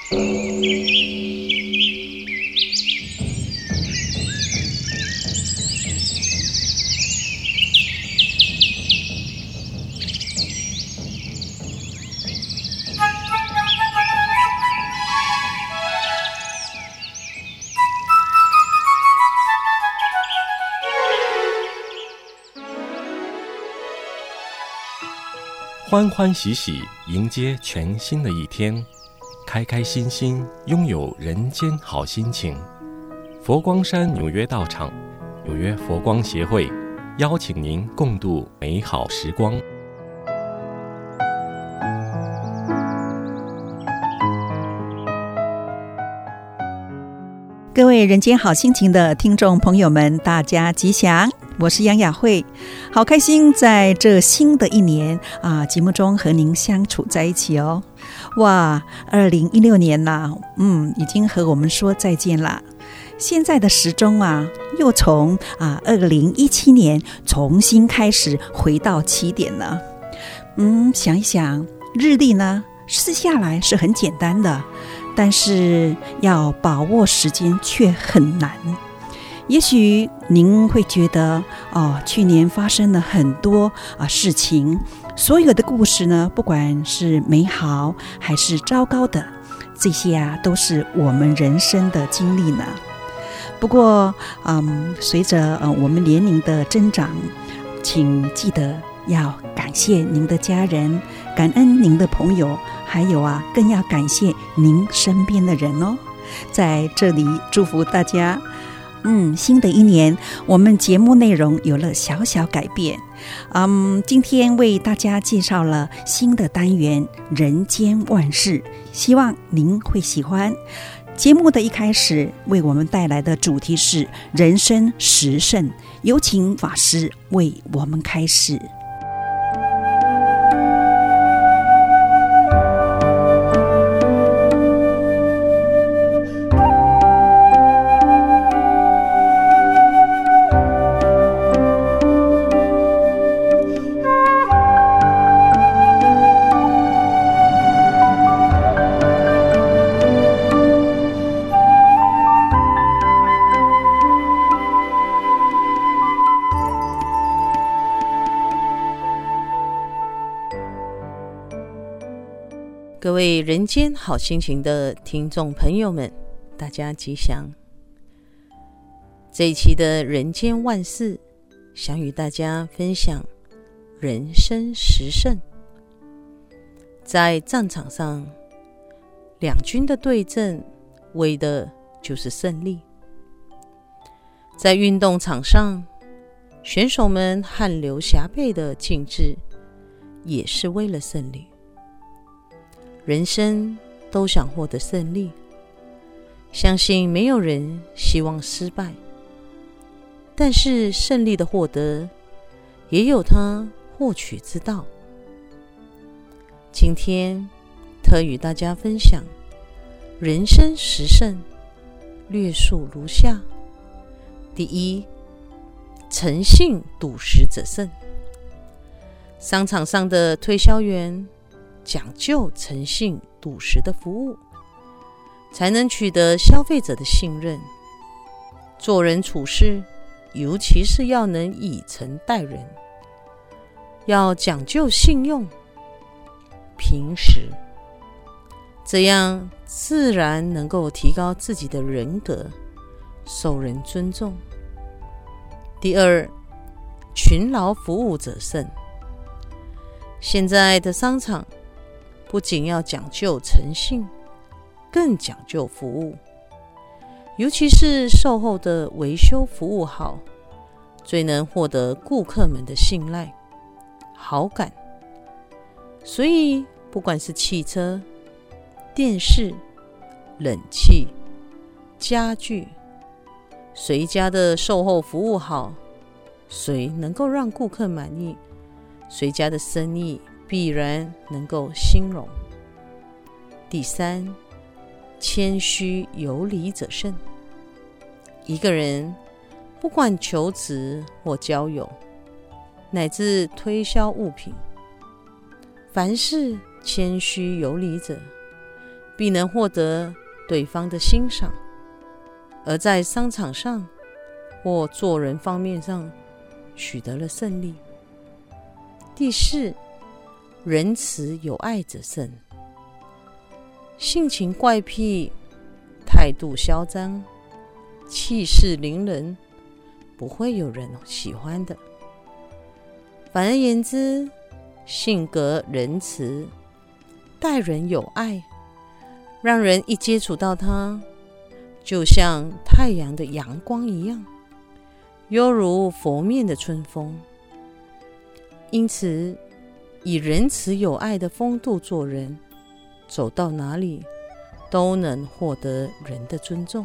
欢欢喜喜迎接全新的一天，开开心心拥有人间好心情。佛光山纽约道场、纽约佛光协会邀请您共度美好时光。 各位人间好心情的听众朋友们，大家吉祥，我是杨雅慧，好开心在这新的一年节目中和您相处在一起哦。哇，2016年啦，已经和我们说再见啦。现在的时钟又从2017年重新开始回到起点了。想一想，日历呢撕下来是很简单的，但是要把握时间却很难。也许您会觉得去年发生了很多事情，所有的故事呢，不管是美好还是糟糕的，这些都是我们人生的经历呢。不过随着我们年龄的增长，请记得要感谢您的家人，感恩您的朋友，还有更要感谢您身边的人哦。在这里祝福大家。新的一年我们节目内容有了小小改变。今天为大家介绍了新的单元人间万事，希望您会喜欢。节目的一开始为我们带来的主题是人生十胜，有请法师为我们开始。 各位人间好心情的听众朋友们，大家吉祥。这一期的人间万事，想与大家分享人生十胜。在战场上，两军的对阵为的就是胜利。在运动场上，选手们汗流浃背的竞志，也是为了胜利。人生都想获得胜利，相信没有人希望失败，但是胜利的获得也有它获取之道。今天特与大家分享人生十胜，略述如下。第一，诚信笃实者胜。商场上的推销员讲究诚信笃实的服务，才能取得消费者的信任。做人处事，尤其是要能以诚待人，要讲究信用、平实，这样自然能够提高自己的人格，受人尊重。第二，勤劳服务者胜。现在的商场不仅要讲究诚信，更讲究服务，尤其是售后的维修服务好，最能获得顾客们的信赖、好感。所以不管是汽车、电视、冷气、家具，谁家的售后服务好，谁能够让顾客满意，谁家的生意必然能够兴隆。第三，谦虚有礼者胜。一个人不管求职或交友，乃至推销物品，凡是谦虚有礼者， 必能获得对方的欣赏，而在商场上或做人方面上取得了胜利。第四，仁慈有爱者胜。性情怪癖、态度嚣张、气势凌人，不会有人喜欢的。反而言之，性格仁慈，待人有爱，让人一接触到他，就像太阳的阳光一样，犹如佛面的春风。因此，以仁慈有爱的风度做人，走到哪里都能获得人的尊重。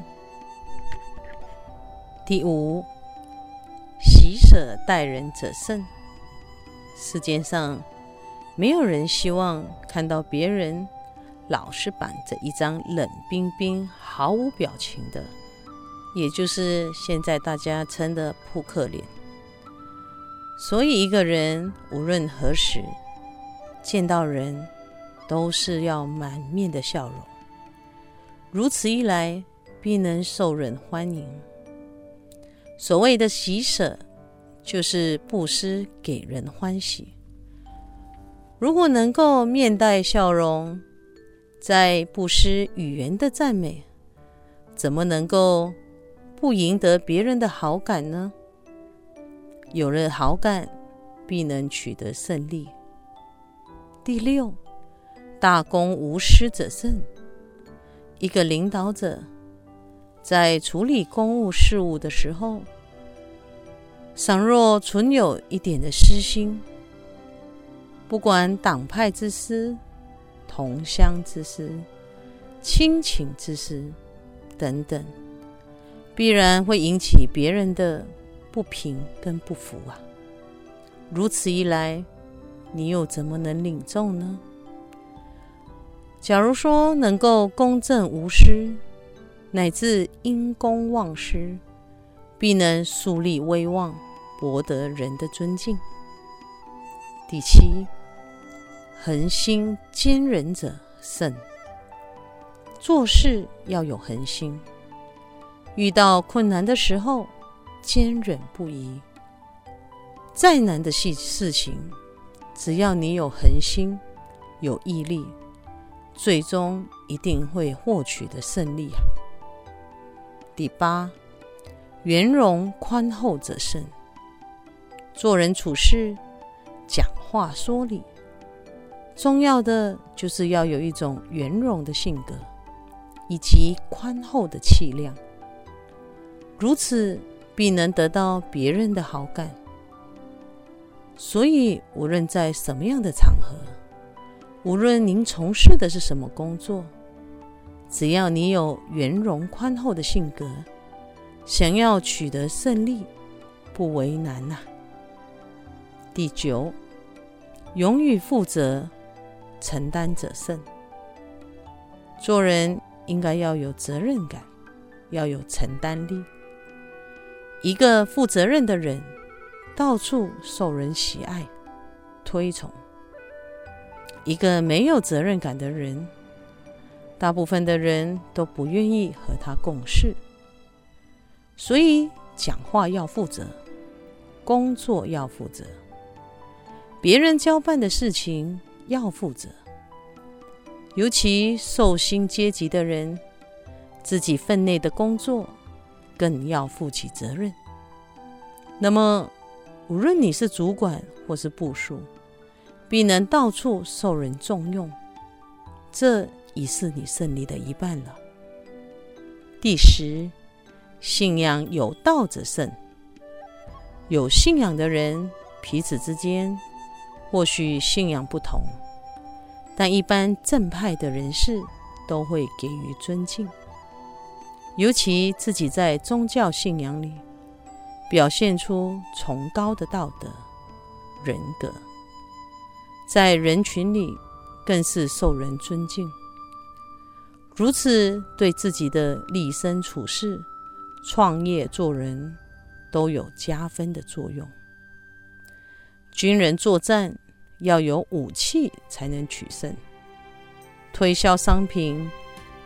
第五，喜舍待人者胜。世界上没有人希望看到别人老是板着一张冷冰冰、毫无表情的，也就是现在大家称的扑克脸。所以一个人无论何时见到人，都是要满面的笑容，如此一来必能受人欢迎。所谓的喜舍，就是布施给人欢喜。如果能够面带笑容，在布施语言的赞美，怎么能够不赢得别人的好感呢？有了好感，必能取得胜利。第六，大公无私者胜。一个领导者在处理公务事务的时候，倘若存有一点的私心，不管党派之私、同乡之私、亲情之私等等，必然会引起别人的不平跟不服啊。如此一来，你又怎么能领众呢？假如说能够公正无私，乃至因公忘私，必能树立威望，博得人的尊敬。第七，恒心坚忍者胜。做事要有恒心，遇到困难的时候坚忍不移。再难的事情，只要你有恒心，有毅力，最终一定会获取的胜利。第八，圆融宽厚者胜。做人处事，讲话说理，重要的就是要有一种圆融的性格，以及宽厚的气量，如此必能得到别人的好感。所以无论在什么样的场合，无论您从事的是什么工作，只要你有圆融宽厚的性格，想要取得胜利不为难啊。第九，勇于负责承担者胜。做人应该要有责任感，要有承担力。一个负责任的人，到处受人喜爱推崇。一个没有责任感的人，大部分的人都不愿意和他共事。所以讲话要负责，工作要负责，别人交办的事情要负责。尤其受薪阶级的人，自己分内的工作更要负起责任。那么无论你是主管或是部属，必能到处受人重用，这已是你胜利的一半了。第十，信仰有道者胜。有信仰的人彼此之间或许信仰不同，但一般正派的人士都会给予尊敬，尤其自己在宗教信仰里表现出崇高的道德人格，在人群里更是受人尊敬。如此对自己的立身处世、创业做人都有加分的作用。军人作战要有武器才能取胜，推销商品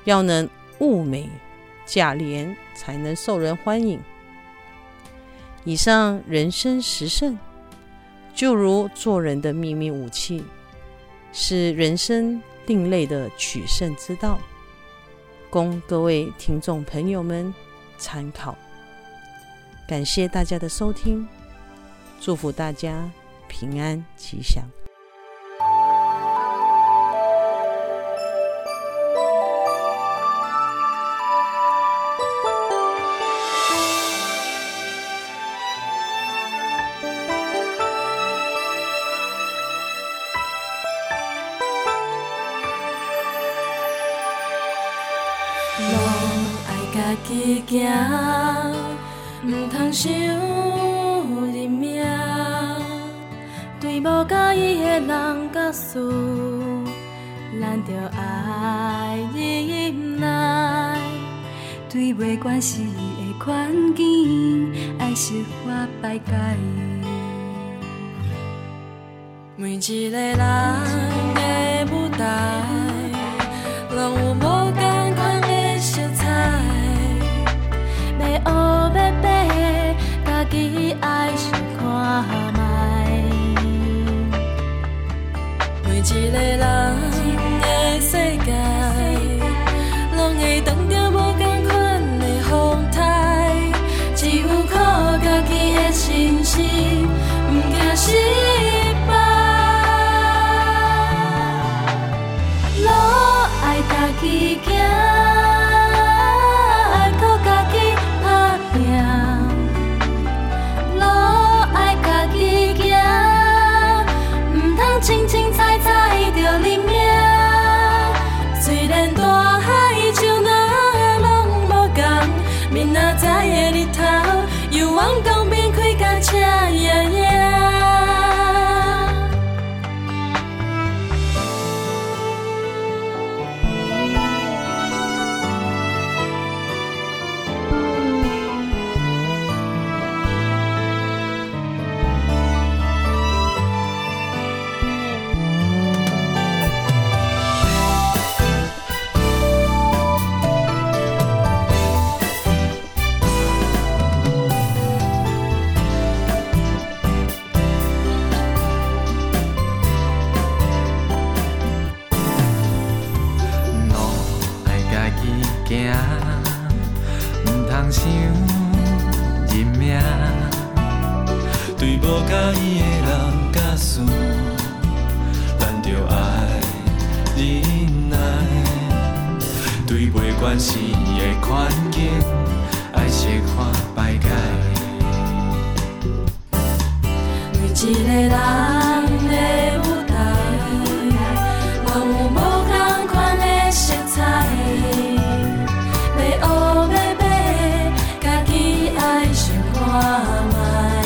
要能物美价廉，才能受人欢迎。以上人生十胜，就如做人的秘密武器，是人生另类的取胜之道，供各位听众朋友们参考。感谢大家的收听，祝福大家平安吉祥。 路爱家己行，唔通想认命。对无介意的人甲事，咱着爱忍耐。对袂关系的环境，爱释怀排解。每一个人的舞台，拢有无同款的色彩。要学要爬，家己爱先看卖。每一个人的世界，拢会撞着无同款的风台。只有靠家己的心思，唔惊失败。路爱家己行，爱靠家己打拼。路爱家己行，唔通清清彩彩就认命。虽然大海像那拢无共，明仔载的日头又往江边开甲车爷爷。 想认命，对无介意的人甲事，咱着爱忍耐。对袂关系的环境，爱释怀排解。 每一个人的舞台，拢有无同款的色彩。要学要爬，家己爱先看卖。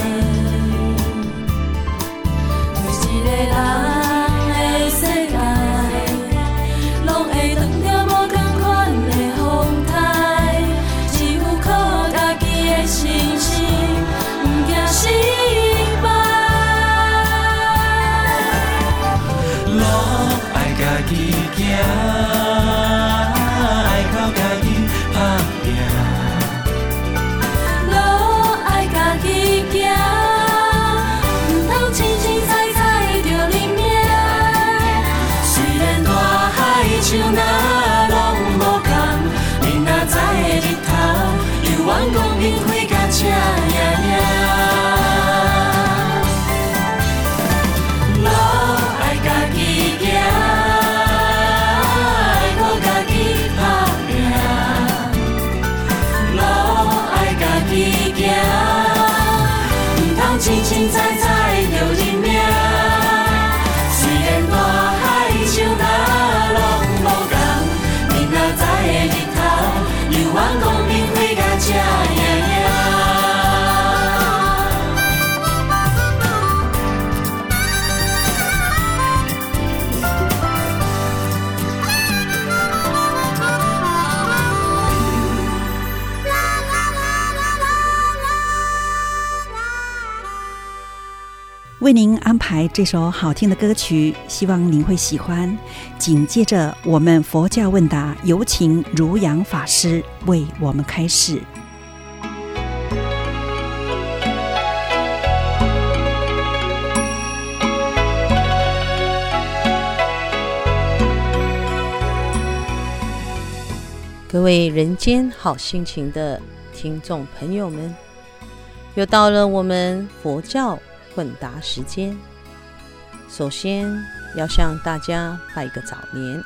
每一个人的世界，拢会撞着无同款的风台。只有靠家己的心思，唔惊失败。 路爱家己行，爱靠家己打拼。 路爱家己行，唔通清清彩彩就认命。虽然大海像那拢无共，明仔载的日头又往公园开甲车爷爷。路爱家己行， 为您安排这首好听的歌曲，希望您会喜欢。紧接着我们佛教问答，有请如阳法师为我们开示。 各位人间好心情的听众朋友们，又到了我们佛教问答时间。首先要向大家拜个早年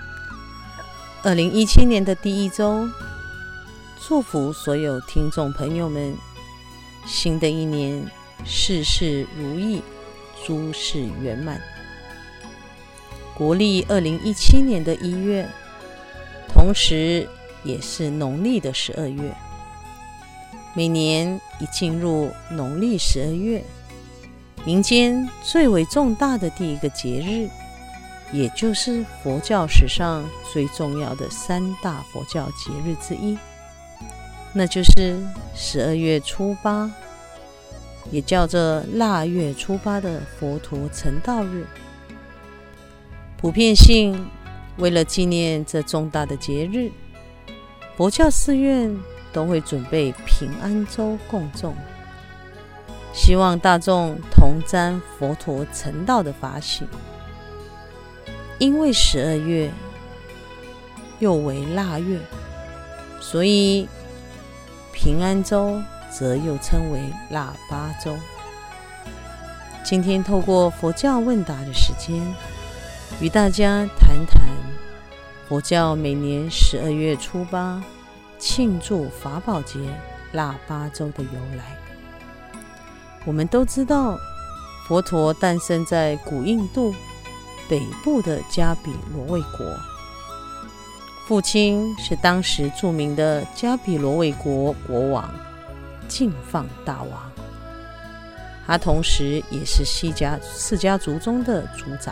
，2017年的第一周，祝福所有听众朋友们，新的一年事事如意，诸事圆满。国历2017年的1月，同时也是农历的12月。每年一进入农历12月，民间最为重大的第一个节日，也就是佛教史上最重要的3大佛教节日之一，那就是12月初8，也叫做腊月初8的佛陀成道日。普遍性为了纪念这重大的节日，佛教寺院都会准备平安粥供众，希望大众同沾佛陀成道的法喜。因为12月又为腊月，所以平安粥则又称为腊八粥。今天透过佛教问答的时间，与大家谈谈佛教每年12月初8庆祝法宝节腊八粥的由来。我们都知道，佛陀诞生在古印度北部的迦毗罗卫国，父亲是当时著名的迦毗罗卫国国王净饭大王，他同时也是释迦族中的族长。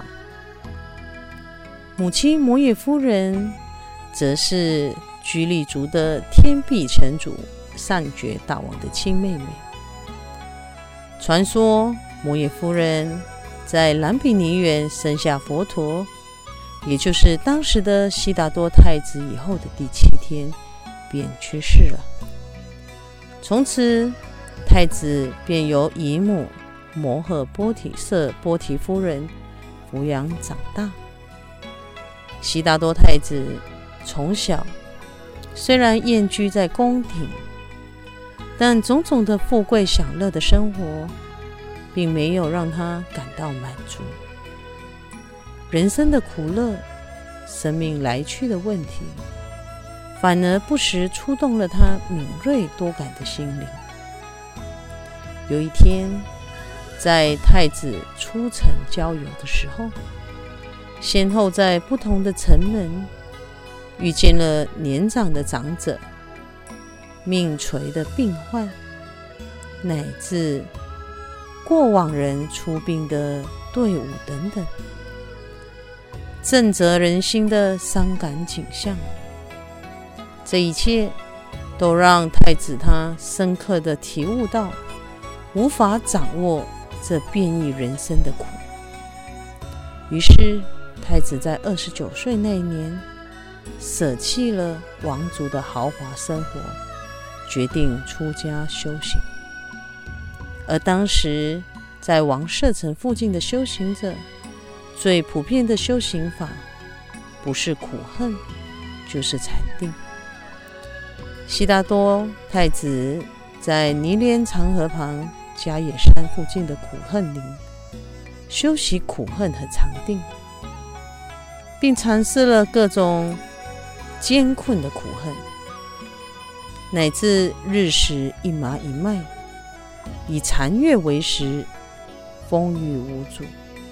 母亲摩耶夫人则是居利族的天臂城主善觉大王的亲妹妹。传说摩耶夫人在蓝毗尼园生下佛陀，也就是当时的悉达多太子以后的第7天便去世了。从此太子便由姨母摩诃波提舍波提夫人抚养长大。悉达多太子从小虽然宴居在宫廷，但种种的富贵享乐的生活并没有让他感到满足。人生的苦乐，生命来去的问题，反而不时触动了他敏锐多感的心灵。有一天，在太子出城郊游的时候，先后在不同的城门遇见了年长的长者、命垂的病患，乃至过往人出殡的队伍等等，震慑人心的伤感景象。这一切都让太子他深刻地体悟到无法掌握这变异人生的苦。于是太子在29岁那一年舍弃了王族的豪华生活，决定出家修行。而当时在王舍城附近的修行者，最普遍的修行法不是苦恨，就是禅定。悉达多太子在尼连长河旁迦野山附近的苦恨林修习苦恨和禅定，并尝试了各种艰困的苦恨，乃至日食一麻一麦，以禅月为食，风雨无阻。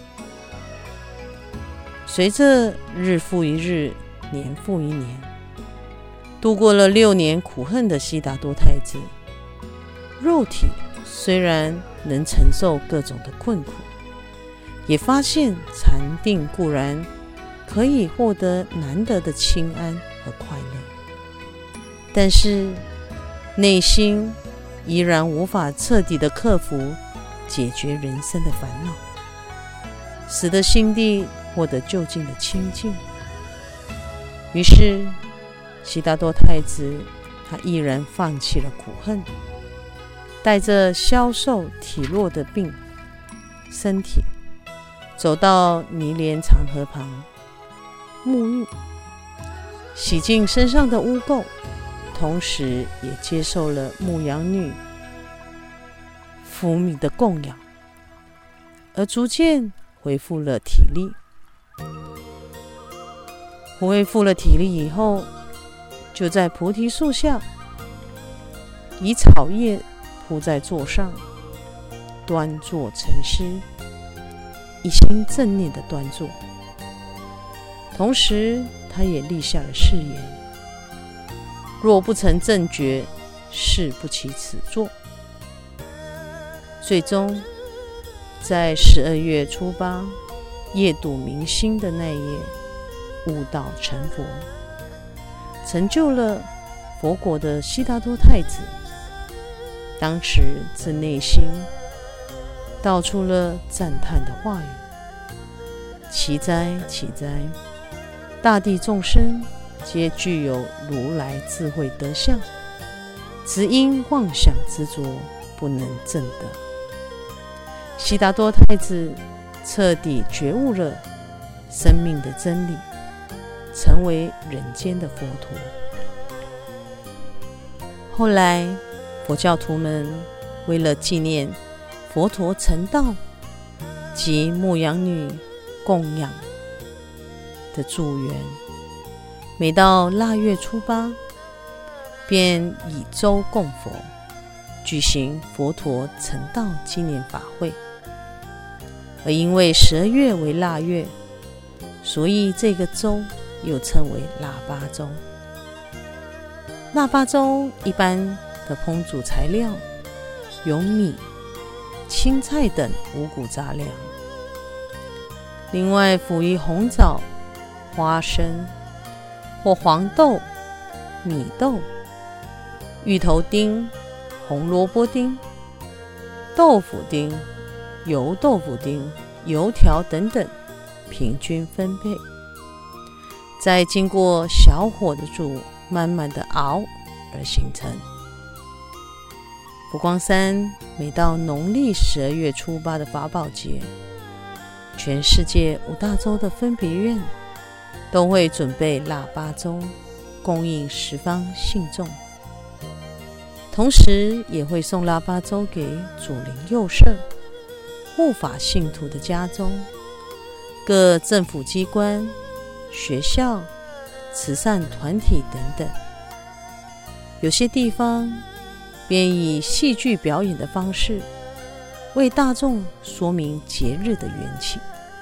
随着日复一日，年复一年，度过了6年苦恨的悉达多太子，肉体虽然能承受各种的困苦，也发现禅定固然可以获得难得的清安和快乐，但是内心依然无法彻底的克服解决人生的烦恼，使得心地获得就近的清净。于是悉达多太子他毅然放弃了苦恨，带着消瘦体弱的身体，走到泥莲长河旁沐浴，洗净身上的污垢，同时也接受了牧羊女福米的供养，而逐渐恢复了体力。恢复了体力以后，就在菩提树下，以草叶铺在座上，端坐沉思，一心正念的端坐。同时他也立下了誓言，若不曾正觉，誓不起此座。最终在12月初8夜睹明星的那夜，悟道成佛，成就了佛国的悉达多太子。当时自内心道出了赞叹的话语：奇哉奇哉，大地众生皆具有如来智慧德相，只因妄想执着，不能证得。悉达多太子彻底觉悟了生命的真理，成为人间的佛陀。后来佛教徒们为了纪念佛陀成道及牧羊女供养的祝愿，每到腊月初8便以粥供佛，举行佛陀成道纪念法会。而因为12月为腊月，所以这个粥又称为腊八粥。腊八粥一般的烹煮材料有米、青菜等五谷杂粮，另外辅以红枣、花生或黄豆、米豆、芋头丁、红萝卜丁、豆腐丁、油豆腐丁、油条等等，平均分配，再经过小火的煮，慢慢的熬而形成。佛光山每到农历12月初8的法宝节，全世界5大洲的分别院都会准备腊八粥供应十方信众，同时也会送腊八粥给左邻右舍、护法信徒的家中，各政府机关、学校、慈善团体等等。有些地方便以戏剧表演的方式为大众说明节日的缘起。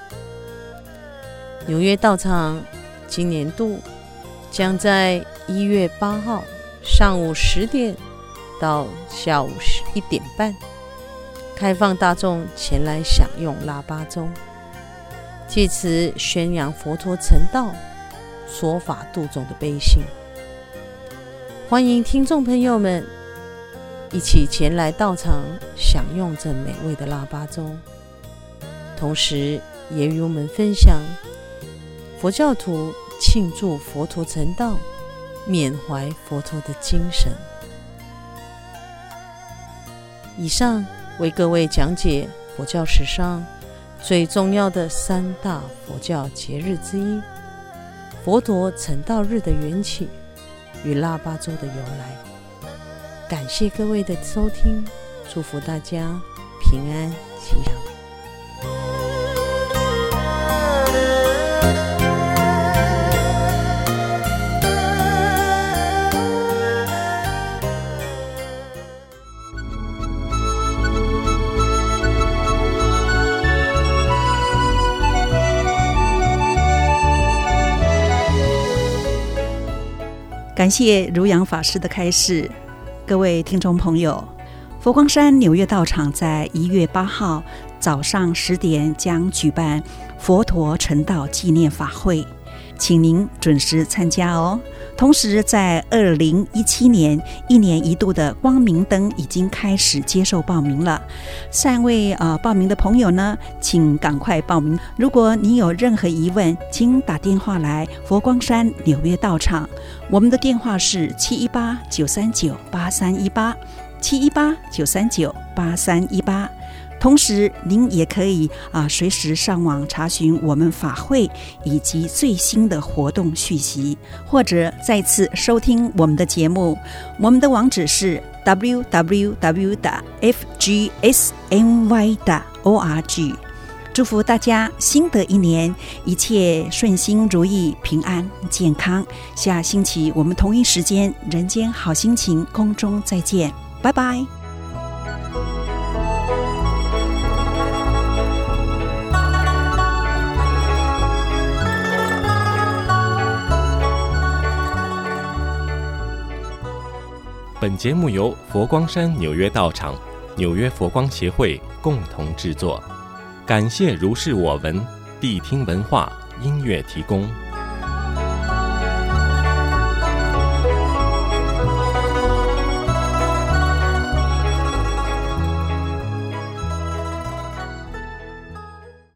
纽约道场今年度将在1月8号上午10点到下午1点半开放大众前来享用腊八粥，借此宣扬佛陀成道、说法度众的悲心。欢迎听众朋友们一起前来道场享用这美味的腊八粥，同时也与我们分享佛教徒庆祝佛陀成道、缅怀佛陀的精神。以上为各位讲解佛教史上最重要的3大佛教节日之一，佛陀成道日的缘起与腊八粥的由来。感谢各位的收听，祝福大家平安吉祥。 感谢如阳法师的开示。各位听众朋友，佛光山纽约道场在1月8号早上10点将举办佛陀成道纪念法会，请您准时参加哦。 同时在2017年1年1度的光明灯已经开始接受报名了。3位报名的朋友呢，请赶快报名。如果你有任何疑问，请打电话来佛光山纽约道场，我们的电话是718-939-8318 718-939-8318。同时您也可以随时上网查询我们法会以及最新的活动讯息，或者再次收听我们的节目。我们的网址是 www.fgsny.org。 祝福大家新的一年一切顺心如意，平安健康。下星期我们同一时间人间好心情空中再见，拜拜。 本节目由佛光山纽约道场、纽约佛光协会共同制作，感谢如是我闻必听文化音乐提供。